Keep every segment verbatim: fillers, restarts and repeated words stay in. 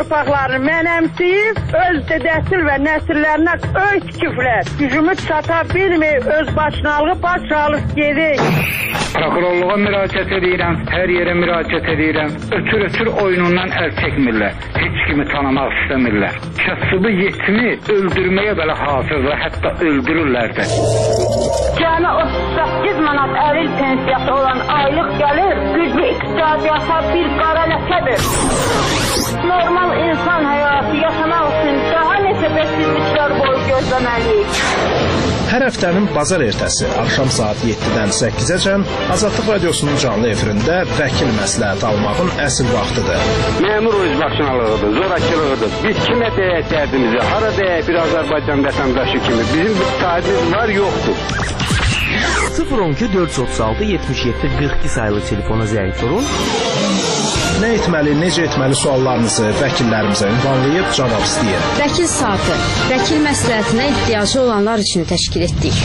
torpaqlarını mənəmsiyib, öz dədəsil və nəsillərinə öy tikiblər. Gücümü çata bilməyib, öz başınalığı baş alıb gedik. Prokurorluğa müraciət edirəm, hər yerə müraciət edirəm. Ötür-ötür oyunundan əl çəkmirlər. Heç kimi tanımaq istəmirlər. Kasıbı yetimi öldürməyə belə hazırlar, hətta öldürürlər də. Cəmi otuz səkkiz manat əlil pensiyası olan aylıq gəlir, güclü iqtisadiyyata bir qara ləkədir. Normal insan həyatı yaşamaq üçün daha neçə bəsizliklər boyu gözləməliyik. Hər həftənin bazar ertəsi axşam saat yeddidən səkkizəcən Azadlıq Radiosunun canlı efirində vəkil məsləhət almağın əsl vaxtıdır. Məmur özbaşınalığıdır, zorakılığıdır. Biz kimə deyək dərdimizi, hara deyək bir Azərbaycan vətəndaşı kimi. Bizim bir sahibimiz var, yoxdur. sıfır on iki dörd yüz otuz altı yetmiş yeddi qırx iki sayılı telefona zəng vurun. Nə etməli, necə etməli suallarınızı vəkillərimizə ünvanlayıb cavab istəyir. Vəkil saatı, vəkil məsləhətinə ehtiyacı olanlar üçün təşkil etdik.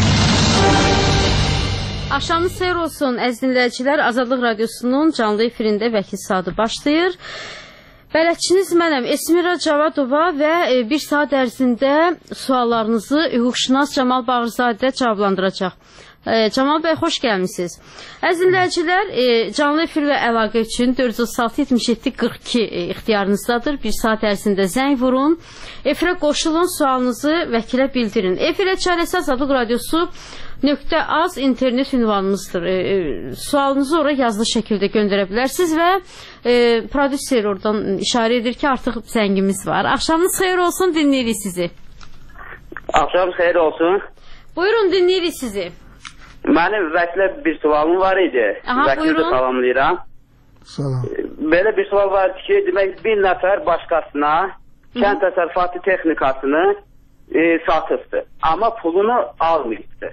Axşamınız xeyir olsun əziz dinləyicilər. Azadlıq Radiosunun canlı efirində vəkil saatı başlayır. Bələdçiniz mənəm Esmira Cavadova və bir saat ərzində suallarınızı hüquqşünas Camal Bağırzadə cavablandıracaq. Camal bəy, xoş gəlmişsiniz. Əziz dinləyicilər, canlı efirlə əlaqə üçün dörd yüz otuz altı yetmiş yeddi qırx iki ixtiyarınızdadır. Bir saat ərzində zəng vurun. Efirə qoşulun, sualınızı vəkilə bildirin. Efirə çarəsi Azadlıq Radiosu nöqtə az internet ünvanımızdır. Sualınızı oraya yazılı şəkildə göndərə bilərsiniz və prodüser oradan işarə edir ki, artıq zəngimiz var. Axşamınız xeyir olsun, dinləyirik sizi. Axşamınız xeyir olsun. Buyurun, dinləyirik sizi. Mənim vəkilə bir sualım var idi. Vəkili də salamlayıram. Salam. Belə bir sual var ki, demək bir nəfər başqasına kənd təsərrüfatı texnikasını e, satıbdı. Amma pulunu almayıbdı.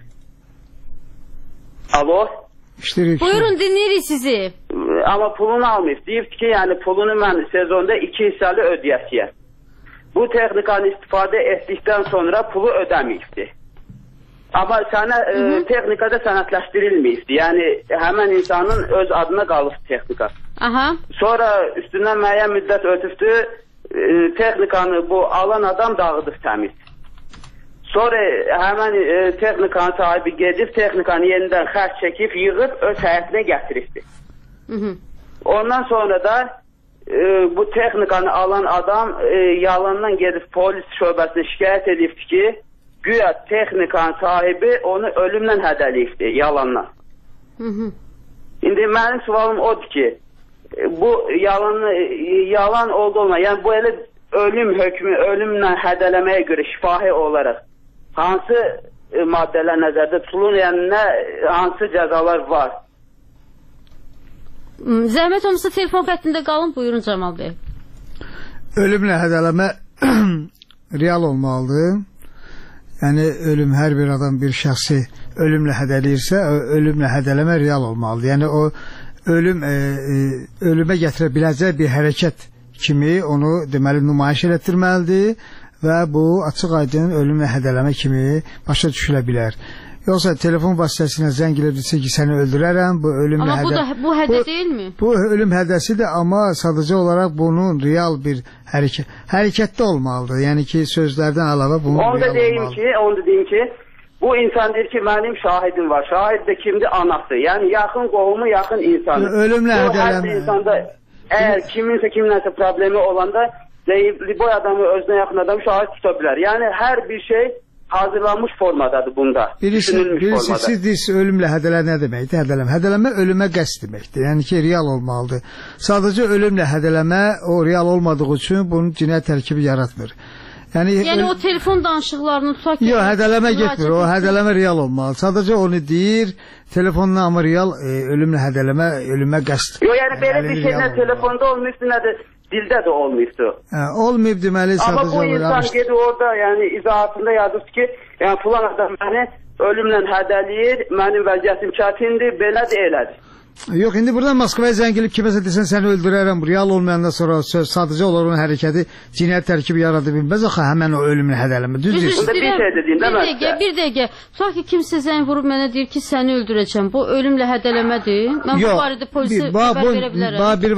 Alo? İştirik. Buyurun, dinləyirik sizi. Amma pulunu almayıb. Deyibdi ki, yəni pulunu mən sezonda iki hissəli ödəyəsiyəm. Bu texnikanı istifadə etdikdən sonra pulu ödəməyibdi. Amma sənə, e, texnikada sənətləşdirilməyibdi. Yəni həmən insanın öz adına qalıbdı texnika. Aha. Sonra üstündən müəyyən müddət ötübdü, e, texnikanı bu alan adam dağıdıb təmiz. Sonra həmən e, texnikanın sahibi gedib, texnikanı yenidən xərc çəkib, yığıb öz həyətinə gətiribdi. Hı -hı. Ondan sonra da e, bu texnikanı alan adam e, yalandan gedib polis şöbəsinə şikayət edibdi ki, güya texnikanın sahibi onu ölümlə hədəliyibdi, yalanla. Hı -hı. İndi mənim sualım odur ki, bu yalan, yalan oldu olma, yəni bu elə ölüm hökmü, ölümlə hədələməyə görə şifahi olaraq hansı e, maddələr nəzərdə tutulur, yəni nə, hansı cəzalar var? Zəhmət olmasa telefon xəttində qalın, buyurun Camal bəy. Ölümlə hədələmə real olmalıdır. Yəni ölüm, hər bir adam bir şəxsi ölümlə hədələyirsə, ölümlə hədələmə real olmalıdır. Yəni o ölüm e, e, ölümə gətirə biləcək bir hərəkət kimi onu deməli nümayiş etdirməlidir və bu açıq aydın ölümlə hədələmə kimi başa düşülə bilər. Yoxsa telefon vasitəsilə zəng edilirsə ki, səni öldürərəm, bu ölümlə hədə... Amma bu, bu hədə bu, deyil mi? Bu ölüm hədəsidir, amma sadəcə olaraq bunun real bir hərəkət, hərəkətdə olmalıdır. Yəni ki, sözlərdən əlavə bunun onu real da deyim olmalıdır. Ki, onu da deyim ki, bu insan deyir ki, mənim şahidim var. Şahid də kimdir? Anası. Yəni yaxın qohumu, yaxın insanı. Ölümlə hədələmə. Hər insanda əgər kiminsə kiminləsə problemi olanda boy adamı, özünə yaxın adamı şahid tuta bilər. Yəni hər bir şey hazırlanmış formadadır bunda. Birisi, birisi siz deyirsiniz ölümlə hədələ nə deməkdir? Hədələmə. Hədələmə ölümə qəsd deməkdir. Yəni ki, real olmalıdır. Sadəcə ölümlə hədələmə o real olmadığı üçün bunun cinayət tərkibi yaratmır. Yəni, yəni o telefon danışıqlarını tutaq ki... Yox, hədələmə getmir. O hədələmə real olmalı. Sadəcə onu deyir, telefonla amma real e, ölümlə hədələmə, ölümə qəsd. Yox, yəni belə bir şey nə telefonda olmuşdu, nə də dildə də olmuşdu. Hə, olmayıb deməli sadəcə... Amma bu insan gedib orada, yəni izahatında yazıb ki, yəni filan adam məni ölümlə hədəliyir, mənim vəziyyətim çətindir, belədir, elədir. Yox, indi buradan Moskvaya zəng gelib kiməsə desən səni öldürərəm, real olmayandan sonra söz sadəcə olar onun hərəkəti cinayət tərkibi yarada bilməz, axı həmən o ölümünü hədələmə. Düz deyirsən. Bir şey dedin, bir dəqiqə, bir dəqiqə. Tutaq ki, kimsə zəng vurub mənə deyir ki, səni öldürəcəm. Bu ölümlə hədələmədir. Mən bu barədə polisə xəbər verə bilərəm.